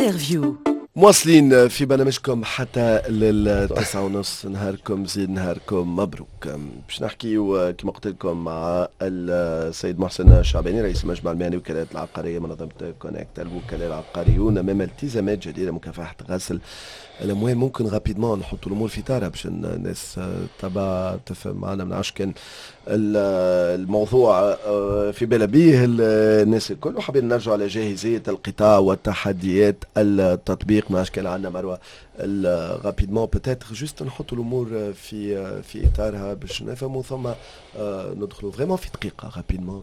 انترفيو. مواصلين في برنامجكم حتى لل9:30 نهاركم زيد نهاركم مبروك. باش نحكيو كما قلت لكم مع السيد محسن شعباني رئيس المجمع المهني وكالات العقاريه منظمه كونكت الوكلاء العقاريون امام التزامات جديده مكافحه غسل الاموال. ممكن رابيدمون نحطوا الامور في اطارها باش الناس تبع تفهم معنا. ما نعرفش كان الموضوع في بال بيه الناس الكل، وحابين نرجعوا على جاهزيه القطاع وتحديات التطبيق. ما كان عندنا مروه رابيدمون بوتيتر جوست نحطوا الامور في اطارها باش نفهموا، ثم ندخلوا فريمون في دقيقه رابيدمون.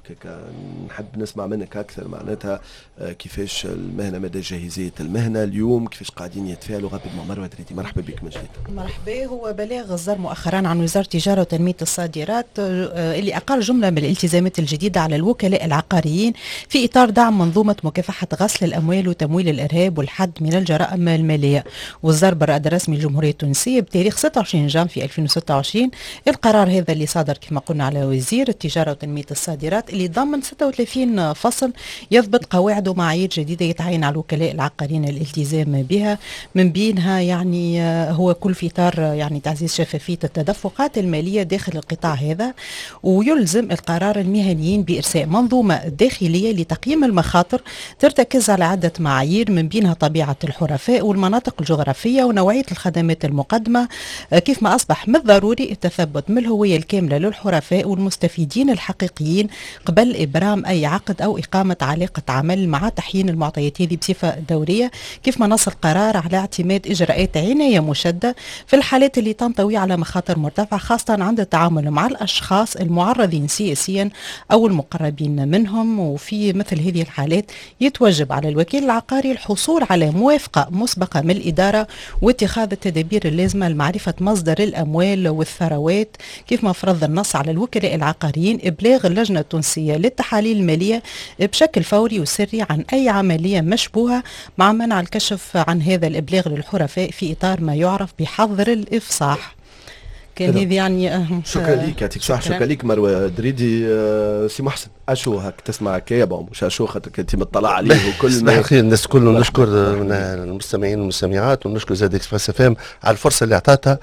نحب نسمع منك اكثر معناتها كيفاش المهنه، مدى جاهزيه المهنه اليوم، كيفاش قاعدين يتفاعلوا رابيدمون. مروه دريدي مرحبا بك من جديد. مرحبا. هو بلاغ صدر مؤخرا عن وزاره التجاره وتنميه الصادرات اللي اقر جمله من الالتزامات الجديده على الوكلاء العقاريين في اطار دعم منظومه مكافحه غسل الاموال وتمويل الارهاب والحد من الجرائم الماليه. وصدر بالرائد الرسمي للجمهوريه التونسيه بتاريخ 26 جانفي 2026 القرار هذا اللي صادر كما قلنا على وزير التجاره وتنميه الصادرات، اللي ضمن 36 فصل يضبط قواعد ومعايير جديده يتعين على الوكلاء العقاريين الالتزام بها. من بينها يعني هو كل في اطار يعني تعزيز شفافيه التدفقات الماليه داخل القطاع هذا، ويلزم القرار المهنيين بإرساء منظومة داخلية لتقييم المخاطر ترتكز على عدة معايير، من بينها طبيعة الحرفاء والمناطق الجغرافية ونوعية الخدمات المقدمة، كيف ما أصبح من الضروري التثبت من الهوية الكاملة للحرفاء والمستفيدين الحقيقيين قبل إبرام أي عقد أو إقامة علاقة عمل، مع تحيين المعطيات هذه بصفة دورية. كيف ما نص القرار على اعتماد إجراءات عناية مشدة في الحالات اللي تنطوي على مخاطر مرتفعة، خاصة عند التعامل مع الأشخاص المعرضين سياسيا أو المقربين منهم. وفي مثل هذه الحالات يتوجب على الوكيل العقاري الحصول على موافقة مسبقة من الإدارة واتخاذ التدابير اللازمة لمعرفة مصدر الأموال والثروات. كيف ما فرض النص على الوكلاء العقاريين إبلاغ اللجنة التونسية للتحاليل المالية بشكل فوري وسري عن أي عملية مشبوهة، مع منع الكشف عن هذا الإبلاغ للحرفاء في إطار ما يعرف بحظر الإفصاح. كان هذه يعني شكرا ليك، يعطيك الصحة. شكرا ليك مروه دريدي. سي محسن اشو هاك تسمع كيا بون مش اشو خاطر كنت مطلع عليه وكل صباح الخير الناس كلهم. نشكر المستمعين والمستمعات، ونشكر زاد اكسبريس اف ام على الفرصه اللي اعطتها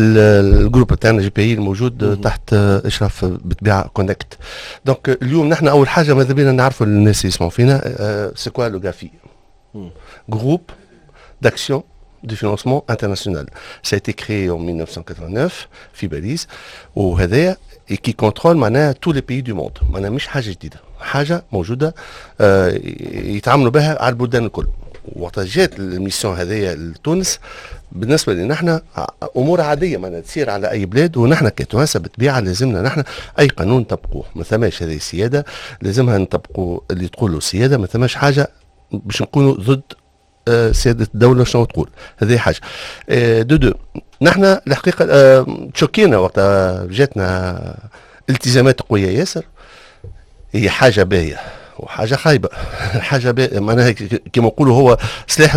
الجروب تاعنا جي بي اي الموجود تحت اشراف بالطبيعه كونكت. دونك اليوم نحن اول حاجه ماذا بينا نعرفوا الناس يسمعوا فينا سي كوا لو غافي جروب d'action du financement international. Ça a été créé en 1989 في باريس، وهذايا qui contrôle معناها tous les pays du monde. معناها مش حاجة جديدة، حاجة موجودة يتعاملوا بها على البلدان الكل. وقت جات الميسيون هذايا لتونس بالنسبة لنا نحن أمور عادية معناها تصير على أي بلاد، ونحن كتوانسة بالطبيعة لازمنا نحن أي قانون نطبقوه. ما ثماش هذه السيادة، لازمها نطبقوا اللي تقولوا سيادة. ما ثماش حاجة باش نكونوا ضد سيادة الدولة شنو تقول. هذه حاجة. دو نحن الحقيقة تشوكينا وقت جاتنا التزامات قوية ياسر. هي حاجة باهية وحاجة خايبة. حاجة باهية معناها كما نقولوا هو سلاح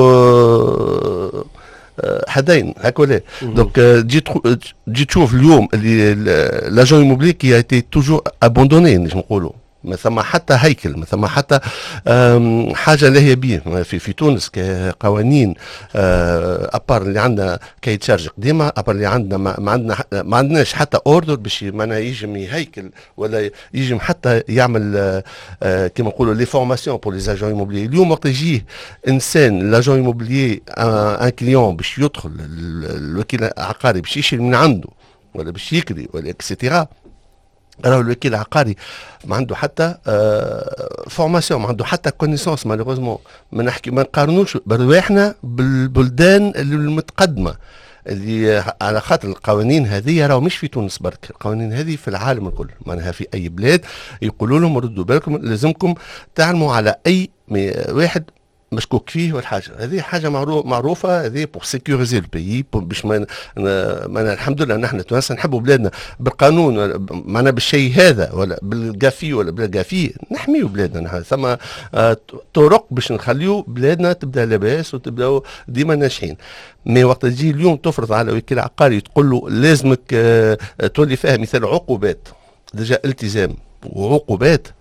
ذو حدين هاك ولا. دونك تجي تشوف اليوم اللي لاجون ايموبلي كي ايتي توجور ابوندوني نقولوا، ما ثم حتى هيكل، ما ثم حتى حاجه اللي هي بيه في تونس كقوانين ابار اللي عندنا كي تشارج قديمه، ابار اللي عندنا ما عندناش حتى اوردر باش معناها يجم يهيكل ولا يجم حتى يعمل كما نقولوا لي فورماسيون بور لي اجون ايموبلي. اليوم وقت يجيه انسان لاجون ايموبلي ان كليون باش يدخل الوكيل العقاري باش يشري من عنده ولا باش يكري ولا اكسيتيرا، راهو الوكيل العقاري ما عنده حتى فورماسيون، ما عنده حتى كونيسونس. مالوغوزمون ما نقارنوش برواحنا بالبلدان المتقدمه اللي على خاطر القوانين هذه راهو مش في تونس برك، القوانين هذه في العالم الكل. معناها في اي بلاد يقولوا لهم ردوا بالكم لازمكم تعلموا على اي واحد مشكوك فيه والحاجه هذه حاجه معروفه. هذه بور سيكوريزي البيي باش ما الحمد لله نحن توانسه نحبوا بلادنا بالقانون معنا بالشيء هذا ولا بالقافي ولا بالقافي نحميوا بلادنا. نحن ثم طرق باش نخليوا بلادنا تبدا لاباس وتبداو ديما ناجحين. مي وقت تجي اليوم تفرض على وكيل عقاري تقول له لازمك تولي فيها مثال عقوبات، ديجا التزام وعقوبات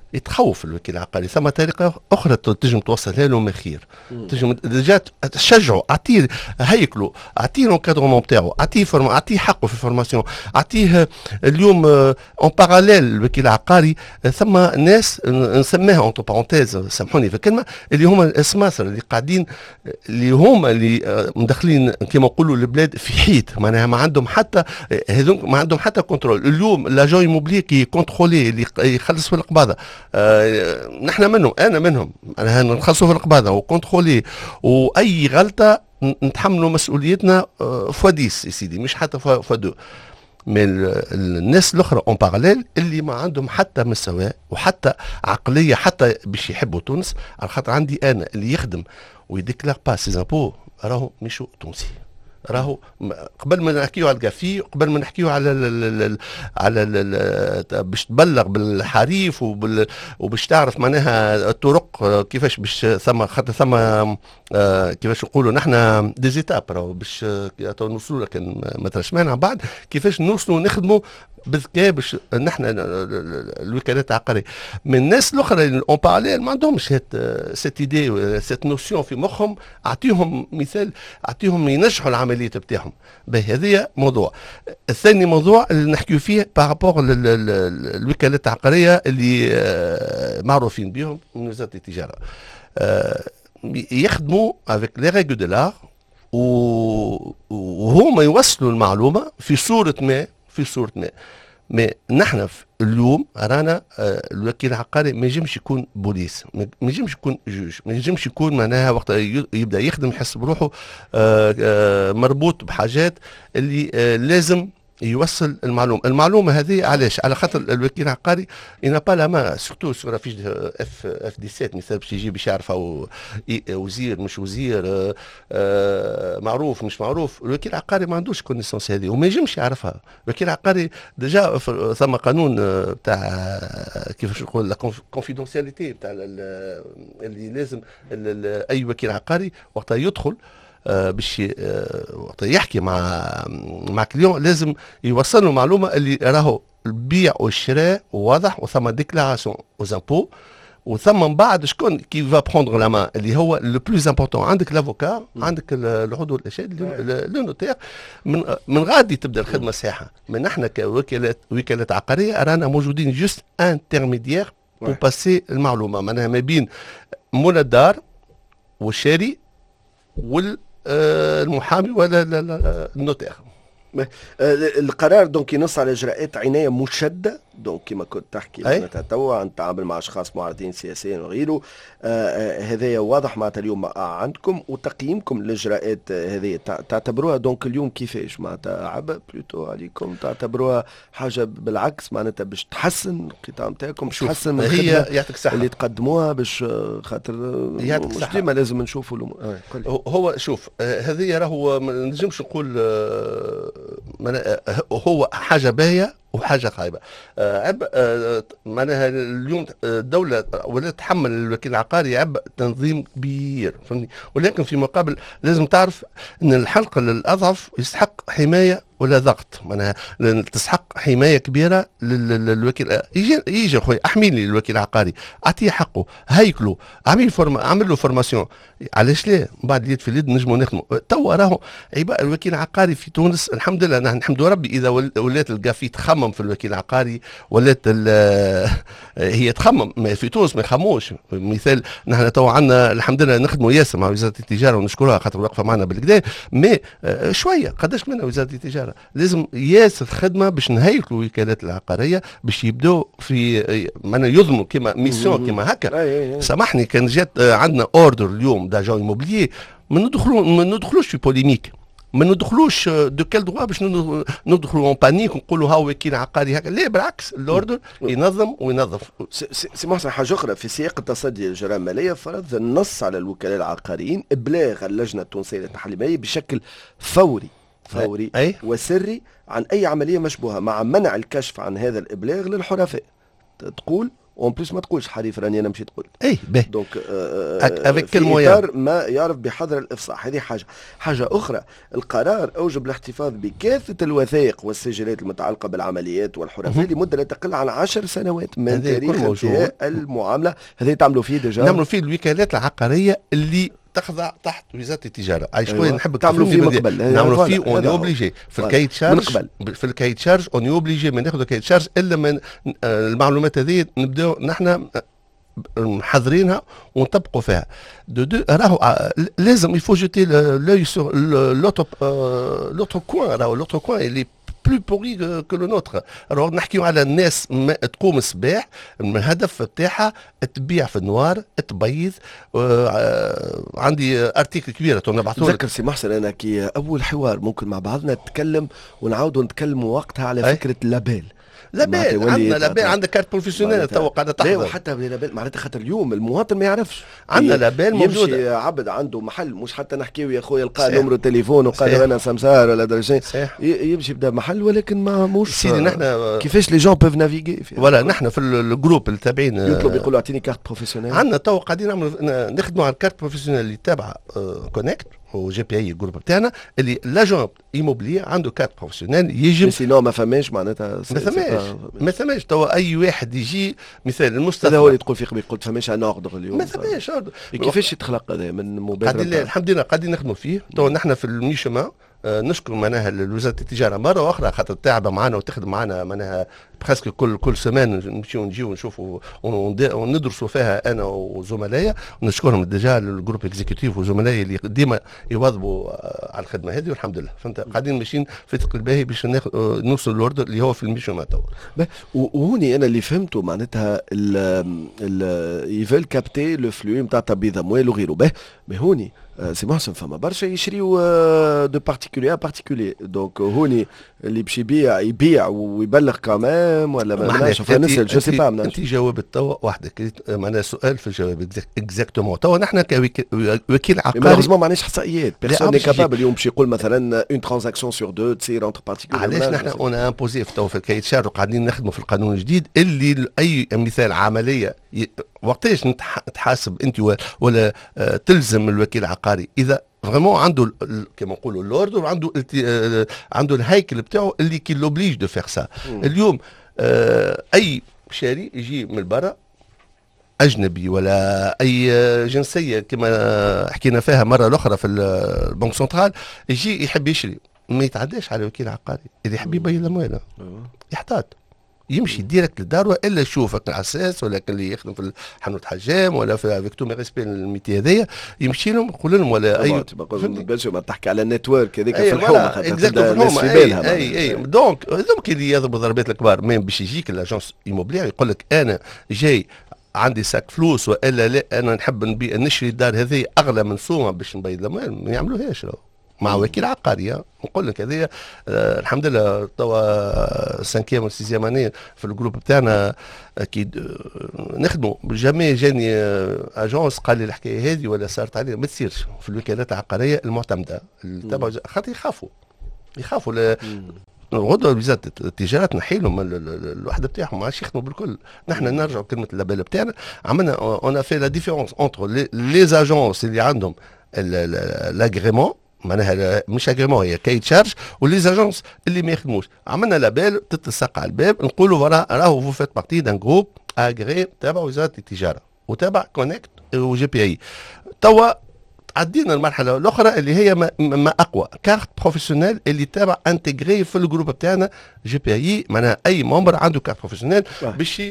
يتخوف الوكيل العقاري. ثم طريقه اخرى تنجم توصلها له من خير، تنجم ديجا تشجعه، اعطيه هيكله، اعطيه الانكادرمون نتاعو، اعطيه حقه في الفورماسيون، اعطيه اليوم اون باراليل الوكيل العقاري. ثم ناس نسميها اونتو بارونتيز، سامحوني في الكلمه، اللي هما الاسماسر اللي قاعدين، اللي هما اللي مدخلين كما نقولوا البلاد في حيط، معناها ما عندهم حتى هذوك ما عندهم حتى كنترول. اليوم لاجون ايموبلي كي كونترولي اللي يخلص في القباضه، نحن منهم، انا منهم، انا نخلصوا في القباضه وكونترولي، واي غلطه نتحملوا مسؤوليتنا فواديس يا سيدي، مش حتى فدو. من الناس الاخرى اون باراليل اللي ما عندهم حتى مستوى وحتى عقليه حتى باش يحبوا تونس، على خاطر عندي انا اللي يخدم ويديكلار با سي زامبو راهو مشو تونسي، راهو قبل ما نحكيو على الكافي، قبل ما نحكيو على باش تبلغ بالحريف وباش تعرف معناها الطرق كيفاش باش ثم خاطر ثم كيفاش نقولوا نحن ديزيتاب راهو باش نوصلوا، لكن ما ترش مانع بعد كيفاش نوصلوا نخدموا بذكاء باش نحن الوكالات العقاريه. من الناس الاخرى اون باراليل ما عندهمش سيت ايدي سيت نوسيون في مخهم، اعطيهم مثال، اعطيهم ينجحوا العمليات بتاعهم. هذه موضوع. الثاني موضوع اللي نحكيو فيه بارابور الوكالات العقاريه اللي معروفين بهم من وزاره التجاره، يخدموا افيك لي ريغل دو لار، وهما يوصلوا المعلومه في صوره ما. ما نحن اليوم رانا الوكيل العقاري ما ينجمش يكون بوليس، ما ينجمش يكون جوج، ما ينجمش يكون معناها وقت يبدا يخدم يحس بروحه مربوط بحاجات اللي لازم يوصل المعلومه هذه. علاش؟ على خاطر الوكيل العقاري ينا با لا ما سورتو سور فيش اف 17 مثال باش يجي باش يعرف وزير مش وزير، معروف مش معروف. الوكيل العقاري ما عندوش كونيسونس هذه وما ينجمش يعرفها. الوكيل العقاري ديجا ثم قانون تاع كيفاش نقول لا كونفيدونسياليتي تاع اللي لازم اي وكيل عقاري وقت يدخل باش وقت يحكي مع كليون لازم يوصل له معلومه اللي راهو البيع والشراء واضح، وثم ديكلاراسيون وزامبو، وثم من بعد شكون كي فا بروندر لا مان اللي هو لو بلوز امبورتون. عندك لافوكا، عندك العضو الاشهاد، لو نوتير، من غادي تبدا الخدمه الصحيحه. من احنا كوكالات عقاريه رانا موجودين جوست انترميديير بو باسي المعلومه، معناها ما بين مولى الدار والشاري والمحامي ولا النوتير. القرار دونك ينص على اجراءات عنايه مشده، دونك كما كنت تحكي معناتها توا نتعامل مع اشخاص معارضين سياسيا وغيره. هذايا واضح معناتها اليوم عندكم وتقييمكم للاجراءات هذه تعتبروها دونك اليوم كيفاش معناتها عبء بلوتو عليكم، تعتبروها حاجه بالعكس معناتها باش تحسن القطاع نتاعكم، باش تحسن من هي يعطيك الصحه اللي تقدموها باش خاطر مش ديما لازم نشوفوا هو شوف هذه راهو ما نجمش نقول هو حاجه باهيه وحاجه خايبه. عبء معناها اليوم الدوله ولا تحمل الوكيل العقاري عبء تنظيم كبير، فهمني، ولكن في مقابل لازم تعرف ان الحلق الاضعف يستحق حمايه ولا ضغط، معناها تستحق حمايه كبيره للوكيل. يجي خويا احمي لي الوكيل العقاري، اعطيه حقه، هيكله، اعمل له فورماسيون. علاش لا؟ بعد اليد في اليد نجموا نخدموا. توا راهو عباء الوكيل العقاري في تونس الحمد لله، نحن نحمد ربي اذا ولات القافي تخمم في الوكيل العقاري، ولات هي تخمم. في تونس ما يخموش. مثال نحن توا عندنا الحمد لله نخدموا ياسر مع وزاره التجاره ونشكرها خاطر واقفه معنا بالكدا، مي شويه قداش منها وزاره التجاره لازم ياسر خدمه باش نهيكلوا الوكالات العقاريه باش يبداو في معنا يضمنوا كما ميسيون كما هكا. سامحني كان جات عندنا اوردر اليوم داجون ايموبليي ما ندخلوش في بوليميك، ما ندخلوش دو كال دروا باش ندخلوا اون بانيك ونقولوا ها وكيل عقاري هكا. لا بالعكس، الاوردر ينظم وينظف. سي محسن حاجه اخرى في سياق التصدي للجرائم الماليه فرض النص على الوكلاء العقاريين ابلاغ اللجنه التونسيه للتحليل المالي بشكل فوري وسري عن اي عمليه مشبوهه، مع منع الكشف عن هذا الابلاغ للحرفاء. تقول وان بليس ما تقولش حريف راني انا مشيت قلت. اي باهي دونك في اطار ما يعرف بحظر الافصاح. هذه حاجه اخرى. القرار اوجب الاحتفاظ بكافه الوثائق والسجلات المتعلقه بالعمليات والحرفاء لمده لا تقل عن 10 سنوات من تاريخ انتهاء المعامله. هذا تعملوا فيه ديجا؟ نعملوا فيه الوكالات العقاريه اللي تخضع تحت وزاره التجاره. عايش خويا نحب تعملوا فيه مقبل. نعملوا فيه اون اوبليجي في الكايت شارج. في الكايت شارج اون اوبليجي ما ناخذ الكايت شارج الا من المعلومات هذه نبداو نحن محضرينها ونطبقوا فيها. راهو لازم يفو جوتي لوي سور لوتر كوان. راهو لوتر كوان اللي بلو بوري كو لو نوتر. راهو نحكيو على الناس تقوم الصباح الهدف تاعها تبيع في النوار تبيض. عندي ارتيكل كبيره نبعثوا لك. تذكر سي محسن انا كي اول حوار ممكن مع بعضنا نتكلم ونعاودوا نتكلموا وقتها على فكره لابيل. لابيل عندنا لابيل عندك كارت بروفيسيونيل تو قاعده تحضر. لا وحتى لابيل معناتها خاطر اليوم المواطن ما يعرفش. عندنا لابيل موجوده. يمشي عبد عنده محل مش حتى نحكيو يا خويا لقى نمرو تليفون وقال انا سمسار ولا درجين يمشي بدا محل ولكن ما موش سيدي. نحن كيفاش لي جون بيف نافيغي ولا نحن في الجروب اللي تابعين يطلب يقولوا اعطيني كارت بروفيسيونيل. عندنا تو قاعدين نخدموا على الكارت بروفيسيونيل اللي تابعه كونكت هو جي بي اي الجروب بتاعنا اللي لاجون ايموبلي عنده كارت بروفيسيونيل يجي. سينو ما فماش معناتها ما ثماش توا اي واحد يجي مثال المستثمر. هذا هو اللي تقول فيه قبل قلت فماش ان اوردر اليوم. ما ثماش اوردر. كيفاش يتخلق هذا من مبادره؟ الحمد لله قاعدين نخدموا فيه. تو نحن في الميشما نشكر معناها وزاره التجاره مره اخرى خاطر تعبه معنا وتخدم معنا معناها برسك كل سمان نمشيو نجيو نشوفوا وندرسوا فيها انا وزملائي. ونشكرهم ديجا الجروب اكزيكتيف وزملائي اللي ديما يواظبوا على الخدمه هذه والحمد لله. فهمت قاعدين ماشيين في ثقل الباهي باش نوصل للاوردر اللي هو في الميشما تو. وهوني انا اللي فهمته معناتها يفل كابتي لو فلو نتاع تبييض اموال وغيره. هوني سي محسن فما برشا يشريو دو بارتيكولي بارتيكولي. دونك هوني اللي باش يبيع ويبلغ كمان ولا ما نعرفش. فنسال جو سي با. انت جاوبت توا وحدك معناها سؤال في الجواب اكزاكتومون. توا نحن كوكيل عقاري مالوزمون معناش احصائيات. بيرسون ني كابابل اليوم باش يقول مثلا اون ترانزاكسيون سور دو تصير انتر بارتيكولي. علاش نحن اون امبوزي توا في الكايت شارج وقاعدين نخدموا في القانون الجديد اللي اي مثال عمليه وقتاش تحاسب انت ولا تلزم الوكيل العقاري اذا فريمون عنده كما نقولوا الاوردر عنده الهيكل بتاعه اللي كي لوبليج دو فيغ سا. اليوم اي شاري يجي من برا اجنبي ولا اي جنسيه كما حكينا فيها مره الاخرى في البنك سنترال يجي يحب يشري ما يتعداش على الوكيل العقاري. اذا يحب يبين الاموال يحتاط يمشي ديريكت للدار والا يشوفك على اساس ولا اللي يخدم في حانوت حجام ولا في فيكتو مي ريسبي الميتي هذايا يمشي لهم يقول لهم ولا اي ما تحكي على النتورك هذيك في الحومه اي دونك اللي يضربوا ضربات الكبار مين باش يجيك الاجونس ايموبليير يقول لك انا جاي عندي ساك فلوس والا لا انا نحب نشري الدار هذه اغلى من سومه باش نبيض الاموال ما يعملوهاش مع وكيل عقاري. نقول لك هذه الحمد لله توا 5 و 6 اني في الجروب بتاعنا اكيد نخدموا جامي جاني اجونس قال لي الحكايه هذه ولا صارت عليه ما تصيرش في الوكالات العقاريه المعتمده تبع خاطر يخافوا غدوه وزاره التجاره تنحي لهم الوحده بتاعهم ما عادش يخدموا بالكل. نحن نرجعوا كلمه اللابيل بتاعنا عملنا اون في لا ديفيرونس اونتر لي اجونس اللي عندهم لاغريمون معناها مش اجريمون هي كايت شارج ولي زاجونس اللي ما يخدموش. عملنا لابيل تتسق على الباب نقولوا راهو فو فيت بارتي دان جروب اغري تابع وزاره التجاره وتابع كونكت وجي بي اي. توا عدينا المرحله الاخرى اللي هي ما اقوى كارت بروفيسيونيل اللي تابع انتجري في الجروب بتاعنا جي بي اي. معناها اي ممبر عنده كارت بروفيسيونيل باش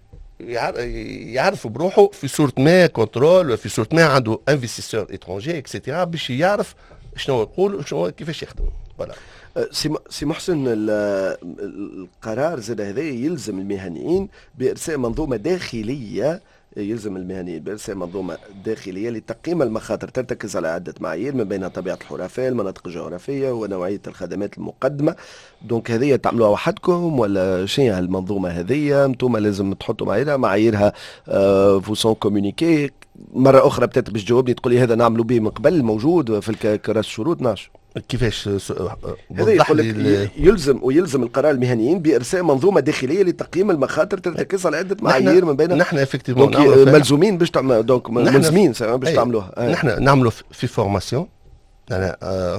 يعرف بروحه في صوره ما كنترول في صوره ما عنده انفستيسور اترونجي اكسيتيرا باش يعرف شنو يقول وشنو كيفاش يخدم. فوالا سي محسن القرار زاد هذا يلزم المهنيين بارساء منظومه داخليه. يلزم المهنيين بارساء منظومه داخليه لتقييم المخاطر ترتكز على عده معايير من بينها طبيعه الحرفاء المناطق الجغرافيه ونوعيه الخدمات المقدمه. دونك هذه تعملوها وحدكم ولا شنو هالمنظومه هذه؟ انتم لازم تحطوا معاييرها فو سون كومونيكي. مره اخرى بتات باش تجاوبني تقول لي هذا نعملوا به من قبل موجود في كراس الشروط نعرف. كيفاش هذا يقول لك يلزم القرار المهنيين بارساء منظومه داخليه لتقييم المخاطر ترتكز على عده معايير من بين نحن افكتيفمون ملزومين باش تعمل دونك ملزمين باش تعملوها. نحن نعملوا في فورماسيون انا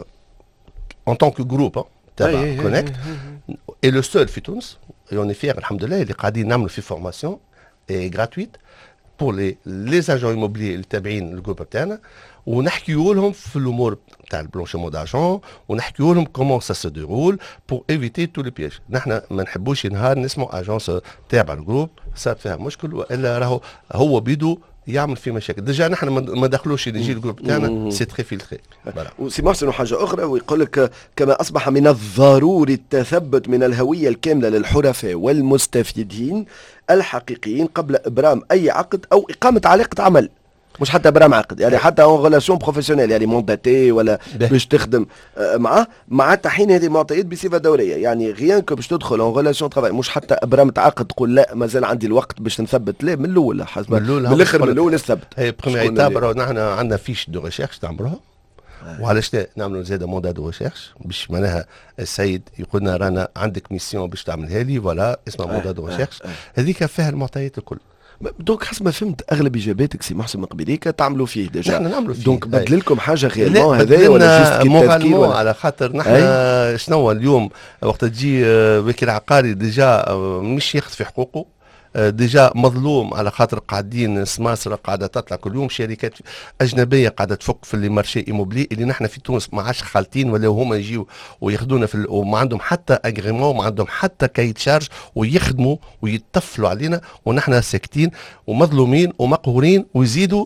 en tant que groupe تبع كونكت et le seul في تونس et on est fiers الحمد لله اللي قاعدين نعملوا في فورماسيون gratuite pour les agents immobiliers اللي تابعين الجروب تاعنا ونحكيوا لهم في الامور تاع البلونشيمون داجون ونحكيوا لهم كومون سا سو ديرول بور ايفيتي تو لي بياج. نحن ما نحبوش نهار نسمعوا اجونس تابع الجروب صار فيها مشكل والا راهو هو بيدو يعمل في مشاكل. ديجا نحن ما دخلوش يجي الجروب تاعنا سي تري فيلتري. وسي محسن وحاجه اخرى ويقول لك كما اصبح من الضروري التثبت من الهويه الكامله للحرفاء والمستفيدين الحقيقيين قبل ابرام اي عقد او اقامه علاقه عمل، مش حتى ابرام عقد يعني حتى اون ريلاسيون بروفيسيونيل يعني مونداتي ولا باش تخدم مع تحين هذه المعطيات بصفه دوريه، يعني غيان كو باش تدخل اون ريلاسيون ترافاي مش حتى ابرام تعقد تقول لا مازال عندي الوقت باش نثبت، لا من الاول حسب من الاخر من الاول نثبت. هي بروميير ايتاب نحن عندنا فيش دو ريشيرش تعملوها وعلاش نعملوا زاده موندا دو ريشيرش باش معناها السيد يقول لنا رانا عندك ميسيون باش تعملها لي ولا اسمها موندا دو ريشيرش هذيك فيها المعطيات الكل. دونك حسب ما فهمت اغلب اجاباتك سي محسن مقبليك تعملوا فيه ديجا. نحن نعملوا فيه دونك بدل لكم حاجه غيرمون هذايا ولا جيست تذكير ولا على خاطر نحن شنو اليوم وقت تجي وكيل عقاري ديجا مش ياخذ في حقوقه ديجا مظلوم على خاطر قاعدين سماسرة قاعدة تطلع كل يوم شركات أجنبية قاعدة تفك في اللي مارشي إيموبلي اللي نحن في تونس ما عادش خالطين ولا هما يجيو وياخذونا في وما عندهم حتى أجريمون وما عندهم حتى كايت شارج ويخدموا ويتطفلوا علينا ونحن ساكتين ومظلومين ومقهورين ويزيدوا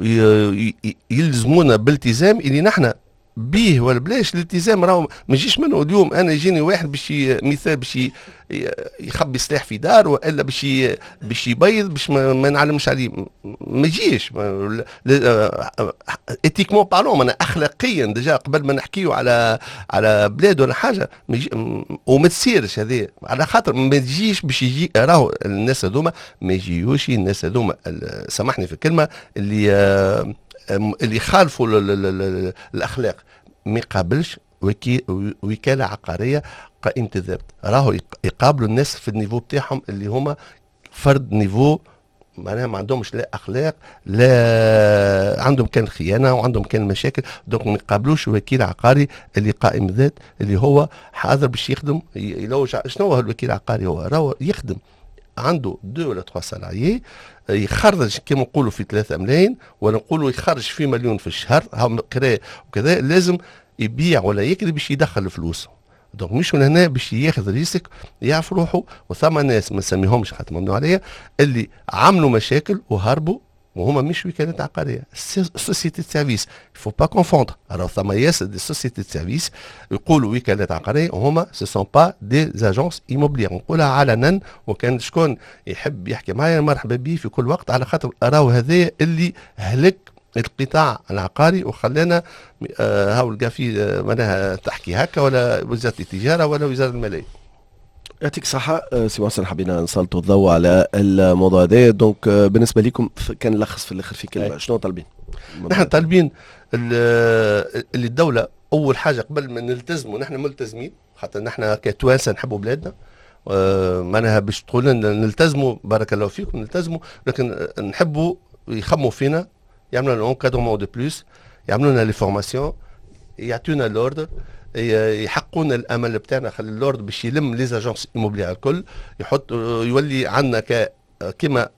يلزمونا بالتزام اللي نحن بيه ولا بلاش. الالتزام راهو ما يجيش منه اليوم انا يجيني واحد باش مثال باش يخبي سلاح في دار والا باش يبيض باش ما نعلمش عليه ما يجيش ايتيكمون بارلون انا اخلاقيا ديجا قبل ما نحكيو على بلاد ولا حاجه وما تصيرش هذه على خاطر ما تجيش باش يجي راهو الناس هذوما ما يجيوش الناس هذوما سامحني في الكلمه اللي يخالفوا الاخلاق ما يقابلش وكاله عقاريه قائمه الذات راهو يقابلوا الناس في النيفو بتاعهم اللي هما فرد نيفو معناها ما عندهمش لا اخلاق لا عندهم كان خيانه وعندهم كان مشاكل. دونك ما يقابلوش وكيل عقاري اللي قائم ذات اللي هو حاضر باش يخدم يلوج. شنو هو الوكيل العقاري؟ هو راهو يخدم عنده 2 ولا 3 سالاريي يخرج كما نقولوا في 3 ملايين ولا نقولوا يخرج في مليون في الشهر قراء وكذا لازم يبيع ولا يكذب باش يدخل الفلوس. دونك مش من هنا باش ياخذ ريسك يعرف روحه. وثم ناس ما نسميهمش حتى ممنوع عليا اللي عملوا مشاكل وهربوا وهما مش وكالات عقاريه سوسيتي سيرفيس فو با كونفوندر. راه ثم ياسر دي سوسيتي سيرفيس يقولوا وكالات عقاريه وهما سو سون با دي اجونس ايموبليير. نقولها علنا وكان شكون يحب يحكي معايا مرحبا به في كل وقت على خاطر راهو هذا اللي هلك القطاع العقاري وخلانا هاو القافي معناها تحكي هكا ولا وزاره التجاره ولا وزاره الماليه. يعطيك الصحة سي محسن حبينا نسلطوا الضوء على الموضوع هذا. دونك بالنسبة لكم كان نلخص في الآخر في كلمة شنو طالبين؟ نحن طالبين اللي الدولة أول حاجة قبل ما نلتزموا نحن ملتزمين خاطر نحن كتوانسة نحبوا بلادنا معناها باش تقول لنا نلتزموا بارك الله فيكم نلتزموا لكن نحبوا يخموا فينا يعملوا لنا انكادرمون دو بلوس يعملوا لنا لي فورماسيون يعطونا لوردر يحققون الامل بتاعنا. خلي اللورد باش يلم لي اجونس ايموبليير الكل يحط يولي عندنا كما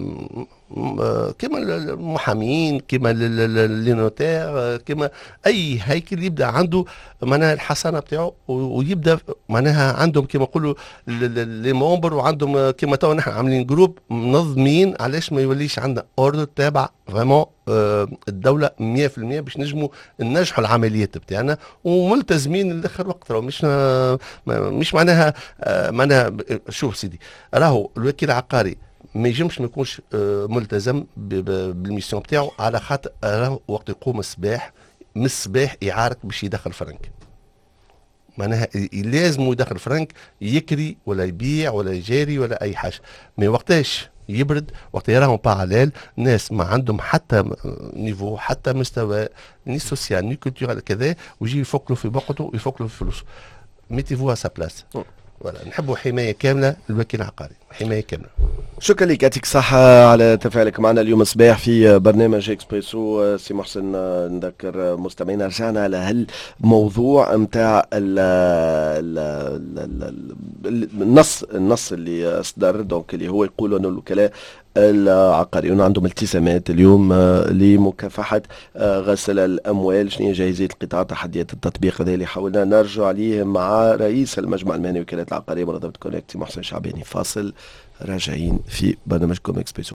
المحامين كما لي نوتير كما اي هيكل يبدا عنده معناها الحصانه بتاعه ويبدا معناها عندهم كما نقولوا لي ممبر وعندهم كما تو نحن عاملين جروب منظمين علاش ما يوليش عندنا اوردر تابع فريمون الدوله 100% باش ننجحوا العمليات بتاعنا وملتزمين لاخر وقت. راهو مش معناها شوف سيدي راهو الوكيل العقاري ما يجمش ما يكونش ملتزم بالميسيون بتاعه على خاطر وقت يقوم الصباح من الصباح يعارك باش يدخل فرنك معناها لازم يدخل فرنك يكري ولا يبيع ولا يجاري ولا اي حاجه. ما وقتاش يبرد وقت يراهم باراليل ناس ما عندهم حتى نيفو حتى مستوى ني سوسيال ني كولتورال كذا ويجي يفكروا في وقته ويفكروا في فلوسه. ميتيفو ا سا بلاس. ولا نحبوا حمايه كامله للوكيل العقاري، حمايه كامله. شكرا لك، يعطيك الصحة على تفاعلك معنا اليوم الصباح في برنامج اكسبريسو. سي محسن، نذكر مستمعينا رجعنا على هالموضوع نتاع النص اللي اصدر، دونك اللي هو يقول انه الوكلاء العقاريون عندهم التزامات اليوم لمكافحة غسل الأموال. شنو هي جاهزية القطاع، تحديات التطبيق، هذا اللي حاولنا نرجع عليه مع رئيس المجمع المهني وكالات العقارية منظمة كونكت محسن شعباني. فاصل، راجعين في برنامجكم اكسبريسو.